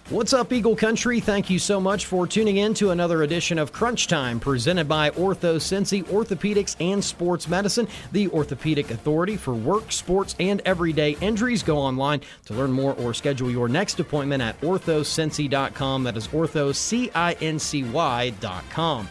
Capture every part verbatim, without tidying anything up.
What's up, Eagle Country? Thank you so much for tuning in to another edition of Crunch Time, presented by OrthoCincy Orthopedics and Sports Medicine, the orthopedic authority for work, sports, and everyday injuries. Go online to learn more or schedule your next appointment at ortho cincy dot com. That is ortho cincy dot com.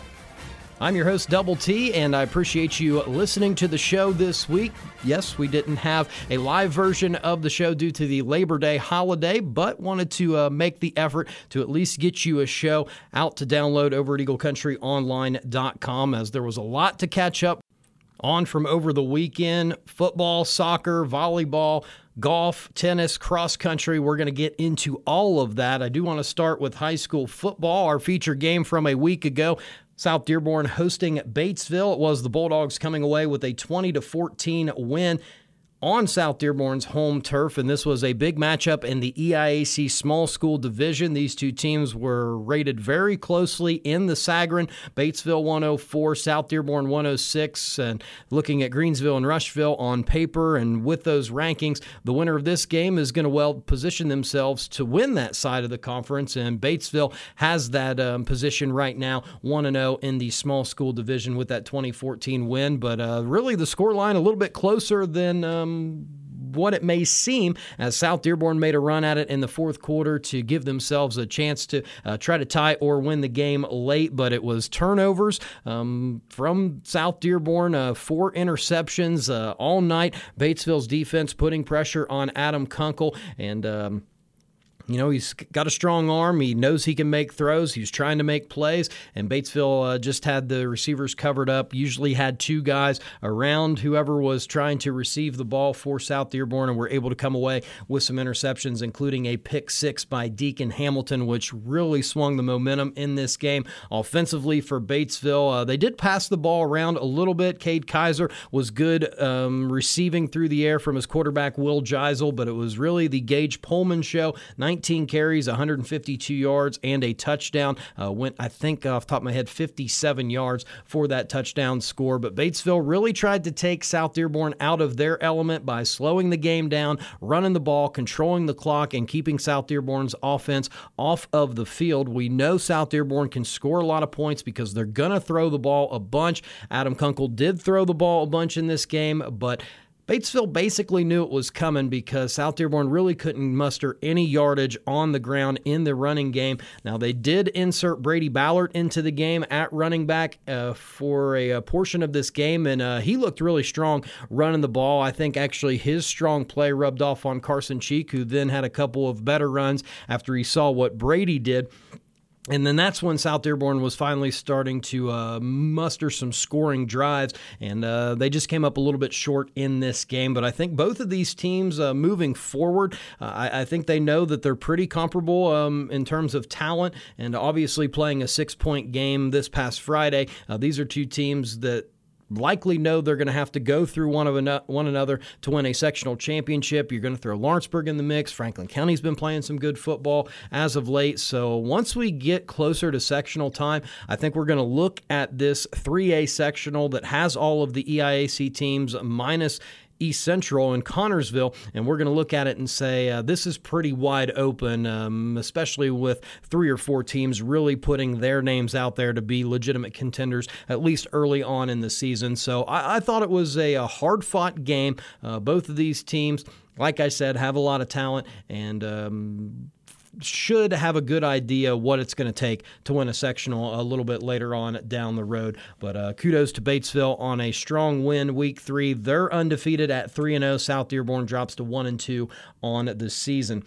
I'm your host, Double T, and I appreciate you listening to the show this week. Yes, we didn't have a live version of the show due to the Labor Day holiday, but wanted to uh, make the effort to at least get you a show out to download over at eagle country online dot com, as there was a lot to catch up on from over the weekend. Football, soccer, volleyball, golf, tennis, cross country. We're going to get into all of that. I do want to start with high school football, our feature game from a week ago. South Dearborn hosting Batesville. It was the Bulldogs coming away with a twenty to fourteen win on South Dearborn's home turf, and this was a big matchup in the E I A C Small School Division. These two teams were rated very closely in the Sagarin. Batesville one oh four, South Dearborn one oh six, and looking at Greensville and Rushville on paper and with those rankings, the winner of this game is going to well position themselves to win that side of the conference, and Batesville has that um, position right now, one and oh in the Small School Division with that twenty fourteen win, but uh, really the scoreline a little bit closer than um, what it may seem, as South Dearborn made a run at it in the fourth quarter to give themselves a chance to uh, try to tie or win the game late, but it was turnovers um, from South Dearborn, uh, four interceptions uh, all night. Batesville's defense putting pressure on Adam Kunkel, and um, You know, he's got a strong arm. He knows he can make throws. He's trying to make plays, and Batesville uh, just had the receivers covered up, usually had two guys around whoever was trying to receive the ball for South Dearborn, and were able to come away with some interceptions, including a pick six by Deacon Hamilton, which really swung the momentum in this game. Offensively for Batesville, uh, they did pass the ball around a little bit. Cade Kaiser was good um, receiving through the air from his quarterback, Will Geisel, but it was really the Gage Pullman show. nineteen carries, one hundred fifty-two yards, and a touchdown. Uh, went, I think, off the top of my head, fifty-seven yards for that touchdown score. But Batesville really tried to take South Dearborn out of their element by slowing the game down, running the ball, controlling the clock, and keeping South Dearborn's offense off of the field. We know South Dearborn can score a lot of points because they're going to throw the ball a bunch. Adam Kunkel did throw the ball a bunch in this game, but Batesville basically knew it was coming because South Dearborn really couldn't muster any yardage on the ground in the running game. Now, they did insert Brady Ballard into the game at running back uh, for a, a portion of this game, and uh, he looked really strong running the ball. I think actually his strong play rubbed off on Carson Cheek, who then had a couple of better runs after he saw what Brady did. And then that's when South Dearborn was finally starting to uh, muster some scoring drives, and uh, they just came up a little bit short in this game. But I think both of these teams uh, moving forward, uh, I, I think they know that they're pretty comparable um, in terms of talent, and obviously playing a six-point game this past Friday. Uh, these are two teams that likely know they're going to have to go through one of an- one another to win a sectional championship. You're going to throw Lawrenceburg in the mix. Franklin County's been playing some good football as of late. So once we get closer to sectional time, I think we're going to look at this three A sectional that has all of the E I A C teams minus East Central and Connorsville, and we're going to look at it and say uh, this is pretty wide open, um, especially with three or four teams really putting their names out there to be legitimate contenders, at least early on in the season. So I, I thought it was a, a hard-fought game. Uh, both of these teams, like I said, have a lot of talent, and um, should have a good idea what it's going to take to win a sectional a little bit later on down the road. But uh, kudos to Batesville on a strong win week three. They're undefeated at three and oh. South Dearborn drops to one and two on the season.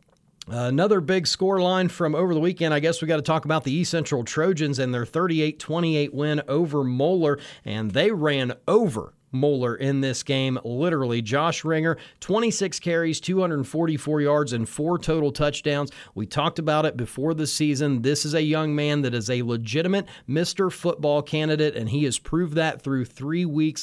Uh, another big score line from over the weekend. I guess we got to talk about the East Central Trojans and their thirty-eight twenty-eight win over Moeller, and they ran over Moeller in this game, literally. Josh Ringer, twenty-six carries, two hundred forty-four yards, and four total touchdowns. We talked about it before the season. This is a young man that is a legitimate Mister Football candidate, and he has proved that through three weeks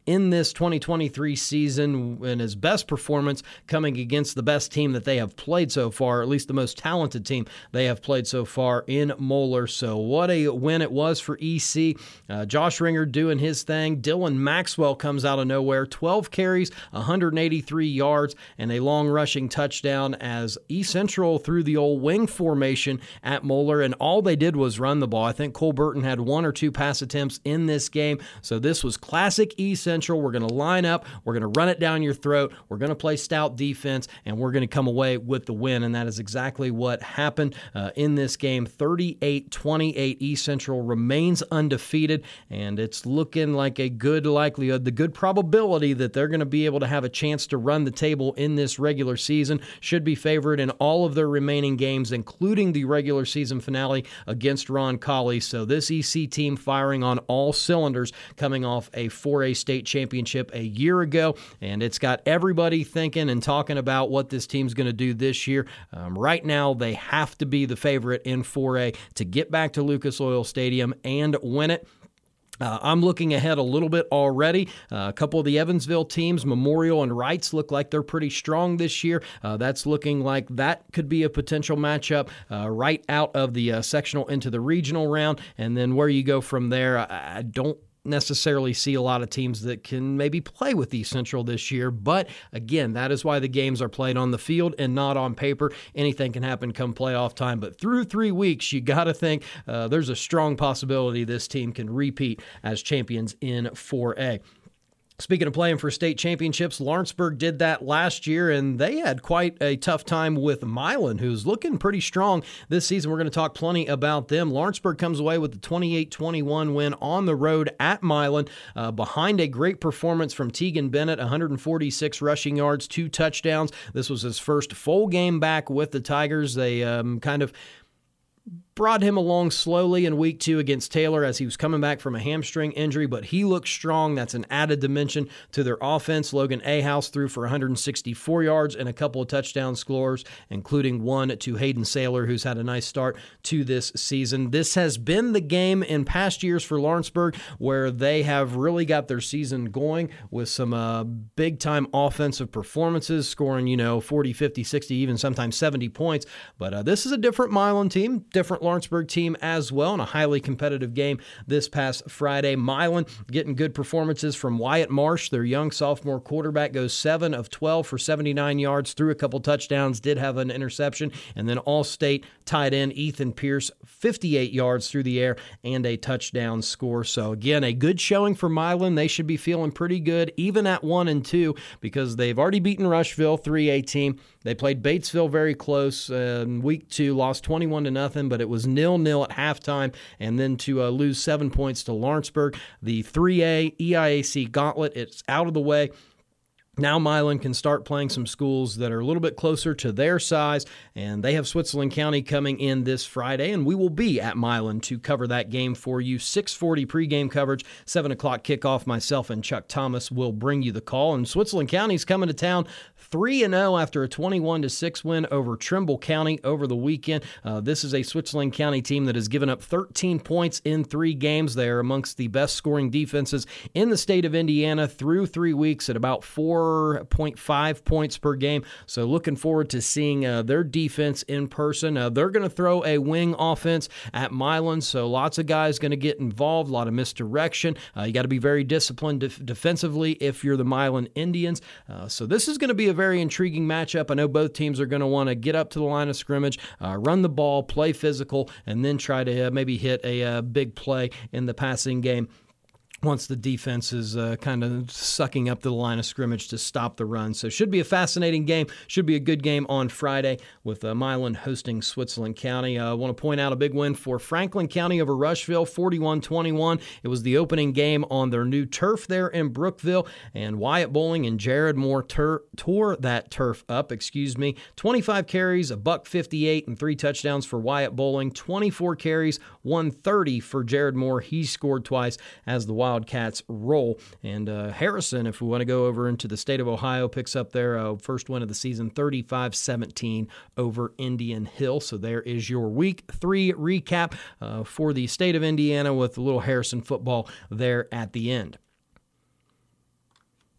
in this twenty twenty-three season in his best performance coming against the best team that they have played so far, or at least the most talented team they have played so far in Moeller. So what a win it was for E C. Uh, Josh Ringer doing his thing. Dylan Maxwell comes out of nowhere, twelve carries, one hundred eighty-three yards, and a long rushing touchdown as East Central threw the old wing formation at Moeller, and all they did was run the ball. I think Cole Burton had one or two pass attempts in this game, so this was classic East Central. We're going to line up, we're going to run it down your throat, we're going to play stout defense, and we're going to come away with the win, and that is exactly what happened uh, in this game. thirty-eight twenty-eight, East Central remains undefeated, and it's looking like a good likelihood, the good probability that they're going to be able to have a chance to run the table in this regular season. Should be favored in all of their remaining games, including the regular season finale against Roncalli. So this E C team firing on all cylinders, coming off a four A state championship a year ago, and it's got everybody thinking and talking about what this team's going to do this year. Um, right now, they have to be the favorite in four A to get back to Lucas Oil Stadium and win it. Uh, I'm looking ahead a little bit already. Uh, a couple of the Evansville teams, Memorial and Wrights, look like they're pretty strong this year. Uh, that's looking like that could be a potential matchup uh, right out of the uh, sectional into the regional round. And then where you go from there, I, I don't necessarily see a lot of teams that can maybe play with East Central this year. But again, that is why the games are played on the field and not on paper. Anything can happen come playoff time. But through three weeks, you got to think uh, there's a strong possibility this team can repeat as champions in four A. Speaking of playing for state championships, Lawrenceburg did that last year, and they had quite a tough time with Milan, who's looking pretty strong this season. We're going to talk plenty about them. Lawrenceburg comes away with the twenty-eight twenty-one win on the road at Milan, uh, behind a great performance from Tegan Bennett, one hundred forty-six rushing yards, two touchdowns. This was his first full game back with the Tigers. They um, kind of brought him along slowly in week two against Taylor as he was coming back from a hamstring injury, but he looks strong. That's an added dimension to their offense. Logan Ahaus threw for one hundred sixty-four yards and a couple of touchdown scores, including one to Hayden Saylor, who's had a nice start to this season. This has been the game in past years for Lawrenceburg where they have really got their season going with some uh, big-time offensive performances, scoring, you know, forty, fifty, sixty, even sometimes seventy points. But uh, this is a different Milan team, different Lawrenceburg team as well, in a highly competitive game this past Friday. Milan getting good performances from Wyatt Marsh. Their young sophomore quarterback goes seven of twelve for seventy-nine yards, threw a couple touchdowns, did have an interception, and then All-State tight end Ethan Pierce, fifty-eight yards through the air and a touchdown score. So again, a good showing for Milan. They should be feeling pretty good even at one and two because they've already beaten Rushville, three A team. They played Batesville very close uh, in week two, lost twenty-one to nothing, but it was nil-nil at halftime, and then to uh, lose seven points to Lawrenceburg. The three A E I A C gauntlet, it's out of the way. Now Milan can start playing some schools that are a little bit closer to their size, and they have Switzerland County coming in this Friday, and we will be at Milan to cover that game for you. six forty pregame coverage, seven o'clock kickoff. Myself and Chuck Thomas will bring you the call, and Switzerland County's coming to town three and oh after a twenty-one to six win over Trimble County over the weekend. Uh, this is a Switzerland County team that has given up thirteen points in three games. They are amongst the best scoring defenses in the state of Indiana through three weeks at about four point five points per game. So looking forward to seeing uh, their defense in person. Uh, they're going to throw a wing offense at Milan, so lots of guys going to get involved, a lot of misdirection. Uh, you got to be very disciplined def- defensively if you're the Milan Indians. Uh, so this is going to be a very intriguing matchup. I know both teams are going to want to get up to the line of scrimmage, uh, run the ball, play physical, and then try to uh, maybe hit a uh, big play in the passing game once the defense is uh, kind of sucking up the line of scrimmage to stop the run. So should be a fascinating game. Should be a good game on Friday with uh, Milan hosting Switzerland County. I uh, want to point out a big win for Franklin County over Rushville, forty-one twenty-one. It was the opening game on their new turf there in Brookville, and Wyatt Bowling and Jared Moore tur- tore that turf up, excuse me. twenty-five carries, a buck fifty-eight, and three touchdowns for Wyatt Bowling. twenty-four carries, one thirty for Jared Moore. He scored twice as the Wild Wildcats roll. And uh, Harrison, if we want to go over into the state of Ohio, picks up their uh, first win of the season, thirty-five seventeen over Indian Hill. So there is your week three recap uh, for the state of Indiana with a little Harrison football there at the end.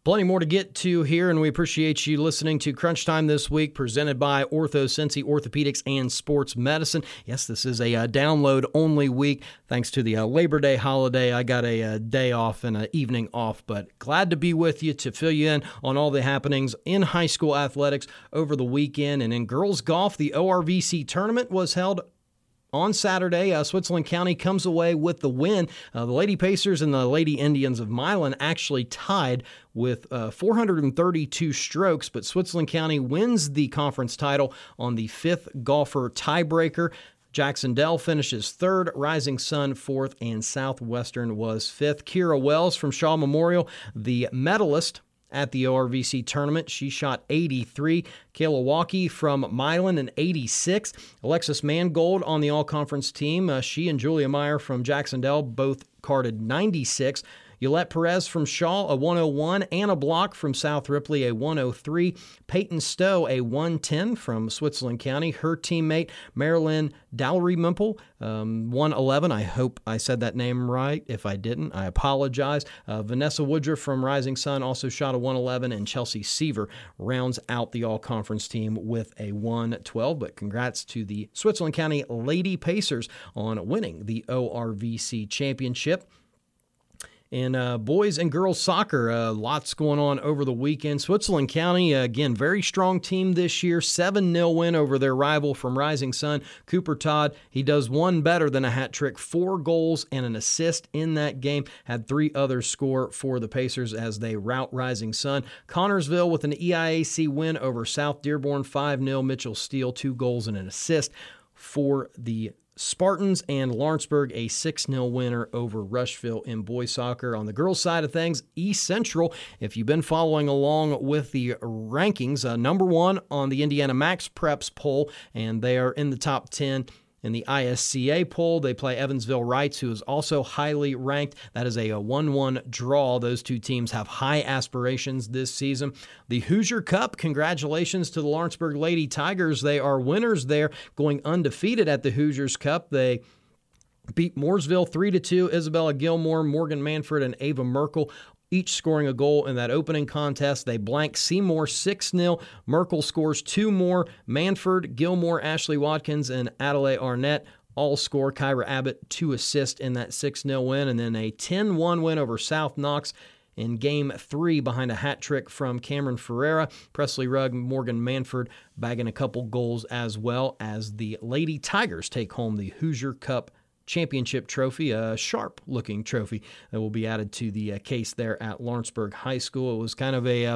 Plenty more to get to here, and we appreciate you listening to Crunch Time this week, presented by OrthoCincy Orthopedics and Sports Medicine. Yes, this is a uh, download-only week. Thanks to the uh, Labor Day holiday, I got a, a day off and an evening off, but glad to be with you to fill you in on all the happenings in high school athletics over the weekend. And in girls golf, the O R V C tournament was held on Saturday. uh, Switzerland County comes away with the win. Uh, the Lady Pacers and the Lady Indians of Milan actually tied with uh, four hundred thirty-two strokes, but Switzerland County wins the conference title on the fifth golfer tiebreaker. Jackson Dell finishes third, Rising Sun fourth, and Southwestern was fifth. Kira Wells from Shaw Memorial, the medalist at the O R V C tournament. She shot eighty-three. Kayla Walkie from Milan, an eighty-six. Alexis Mangold on the all-conference team. Uh, she and Julia Meyer from Jackson Dell both carded ninety-six. Yolette Perez from Shaw, a one oh one. Anna Block from South Ripley, a one oh three. Peyton Stowe, a one ten from Switzerland County. Her teammate, Marilyn Dalrymple, um, one eleven. I hope I said that name right. If I didn't, I apologize. Uh, Vanessa Woodruff from Rising Sun also shot a one eleven, and Chelsea Seaver rounds out the all-conference team with a one twelve. But congrats to the Switzerland County Lady Pacers on winning the O R V C championship. In uh, boys and girls soccer, uh, lots going on over the weekend. Switzerland County, uh, again, very strong team this year. seven nil win over their rival from Rising Sun, Cooper Todd. He does one better than a hat trick, four goals and an assist in that game. Had three others score for the Pacers as they rout Rising Sun. Connorsville with an E I A C win over South Dearborn, five nil. Mitchell Steele, two goals and an assist for the Spartans, and Lawrenceburg a six nil winner over Rushville in boys soccer. On the girls' side of things, East Central, if you've been following along with the rankings, uh, number one on the Indiana Max Preps poll, and they are in the top ten. In the I S C A poll, they play Evansville Reitz, who is also highly ranked. That is a one one draw. Those two teams have high aspirations this season. The Hoosier Cup, congratulations to the Lawrenceburg Lady Tigers. They are winners there, going undefeated at the Hoosiers Cup. They beat Mooresville three to two. Isabella Gilmore, Morgan Manfred, and Ava Merkel each scoring a goal in that opening contest. They blank Seymour six nil. Merkel scores two more. Manford, Gilmore, Ashley Watkins, and Adelaide Arnett all score. Kyra Abbott, two assists in that six nil win. And then a ten one win over South Knox in game three behind a hat trick from Cameron Ferreira. Presley Rugg, Morgan Manford bagging a couple goals as well, as the Lady Tigers take home the Hoosier Cup championship trophy, a sharp-looking trophy that will be added to the uh, case there at Lawrenceburg High School. It was kind of a uh,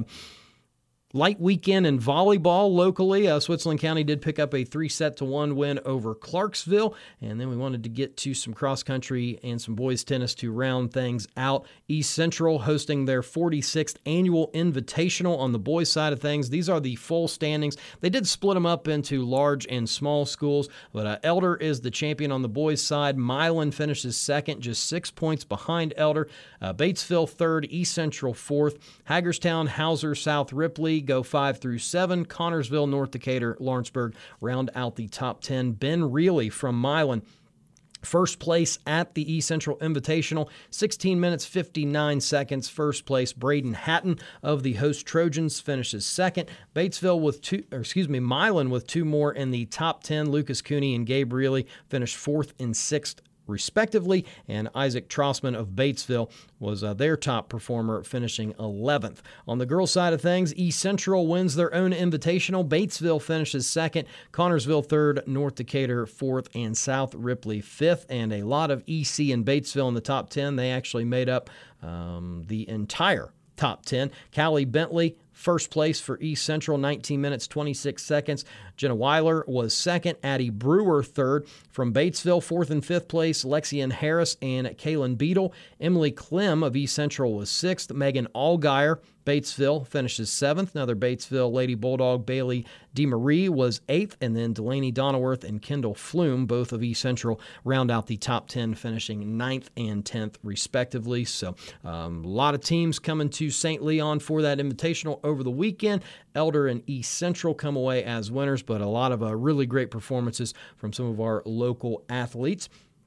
light weekend in volleyball locally. Uh, Switzerland County did pick up a three-set to one win over Clarksville, and then we wanted to get to some cross-country and some boys tennis to round things out. East Central hosting their forty-sixth annual invitational on the boys' side of things. These are the full standings. They did split them up into large and small schools, but uh, Elder is the champion on the boys' side. Milan finishes second, just six points behind Elder. Uh, Batesville third, East Central fourth. Hagerstown, Hauser, South Ripley go five through seven. Connorsville, North Decatur, Lawrenceburg round out the top ten. Ben Reilly from Milan, first place at the East Central Invitational, sixteen minutes, fifty-nine seconds. First place, Braden Hatton of the host Trojans finishes second. Batesville with two, or excuse me, Milan with two more in the top ten. Lucas Cooney and Gabe Reilly finished fourth and sixth respectively, and Isaac Trossman of Batesville was uh, their top performer, finishing eleventh. On the girls' side of things, East Central wins their own invitational. Batesville finishes second, Connorsville third, North Decatur fourth, and South Ripley fifth, and a lot of E C and Batesville in the top ten. They actually made up um, the entire top ten. Callie Bentley, first place for East Central, nineteen minutes, twenty-six seconds. Jenna Weiler was second. Addie Brewer third. From Batesville, fourth and fifth place, Lexian Harris and Kaylin Beadle. Emily Clem of East Central was sixth. Megan Allgaier, Batesville, finishes seventh. Another Batesville Lady Bulldog, Bailey DeMarie, was eighth. And then Delaney Donnerworth and Kendall Flume, both of East Central, round out the top ten, finishing ninth and tenth, respectively. So um, a lot of teams coming to Saint Leon for that invitational over the weekend. Elder and East Central come away as winners, but a lot of uh, really great performances from some of our local athletes.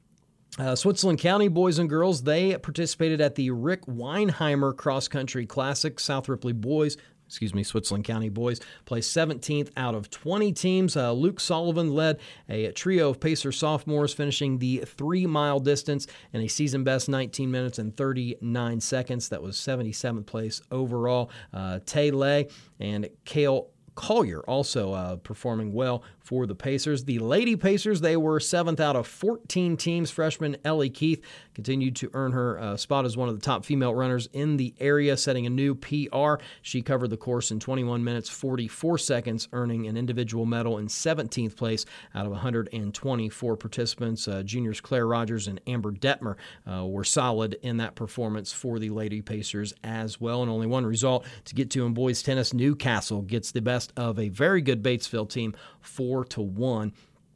Uh, Switzerland County boys and girls, they participated at the Rick Weinheimer Cross Country Classic. South Ripley boys, excuse me, Switzerland County boys placed seventeenth out of twenty teams. Uh, Luke Sullivan led a trio of Pacer sophomores, finishing the three-mile distance in a season-best nineteen minutes and thirty-nine seconds. That was seventy-seventh place overall. Uh, Tay Lay and Kale Collier also uh, performing well for the Pacers. The Lady Pacers, they were seventh out of fourteen teams. Freshman Ellie Keith continued to earn her uh, spot as one of the top female runners in the area, setting a new P R. She covered the course in twenty-one minutes, forty-four seconds, earning an individual medal in seventeenth place out of one hundred twenty-four participants. Uh, juniors Claire Rogers and Amber Detmer uh, were solid in that performance for the Lady Pacers as well. And only one result to get to in boys tennis. Newcastle gets the best of a very good Batesville team, four to one.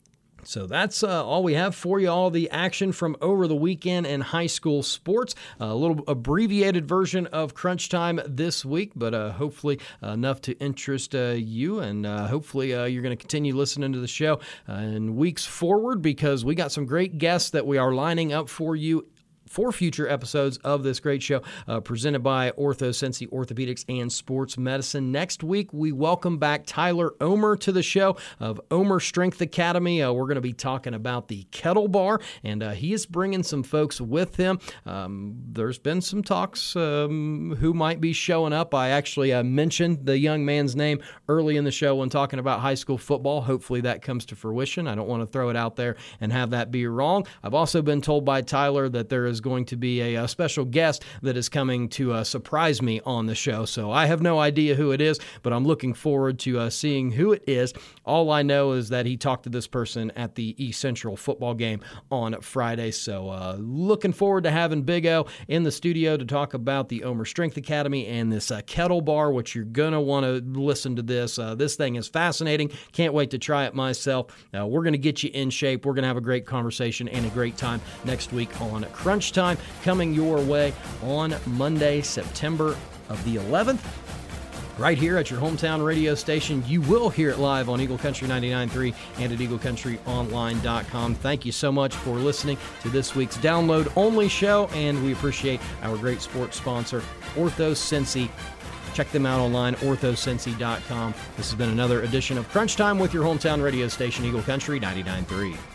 So that's uh, all we have for you, all the action from over the weekend in high school sports. Uh, a little abbreviated version of Crunch Time this week, but uh, hopefully uh, enough to interest uh, you, and uh, hopefully uh, you're going to continue listening to the show uh, in weeks forward, because we got some great guests that we are lining up for you for future episodes of this great show, uh, presented by OrthoSensei Orthopedics and Sports Medicine. Next week, we welcome back Tyler Omer to the show of Omer Strength Academy. Uh, we're going to be talking about the kettle bar, and uh, he is bringing some folks with him. Um, there's been some talks um, who might be showing up. I actually uh, mentioned the young man's name early in the show when talking about high school football. Hopefully that comes to fruition. I don't want to throw it out there and have that be wrong. I've also been told by Tyler that there is going to be a, a special guest that is coming to uh, surprise me on the show. So I have no idea who it is, but I'm looking forward to uh, seeing who it is. All I know is that he talked to this person at the East Central football game on Friday. So uh, looking forward to having Big O in the studio to talk about the Omer Strength Academy and this uh, kettle bar, which you're going to want to listen to this. Uh, this thing is fascinating. Can't wait to try it myself. Uh, we're going to get you in shape. We're going to have a great conversation and a great time next week on Crunch Time, coming your way on Monday, September of the eleventh. Right here at your hometown radio station. You will hear it live on Eagle Country ninety-nine point three and at eagle country online dot com. Thank you so much for listening to this week's download-only show, and we appreciate our great sports sponsor, OrthoSensei. Check them out online, ortho sensei dot com. This has been another edition of Crunch Time with your hometown radio station, Eagle Country ninety-nine point three.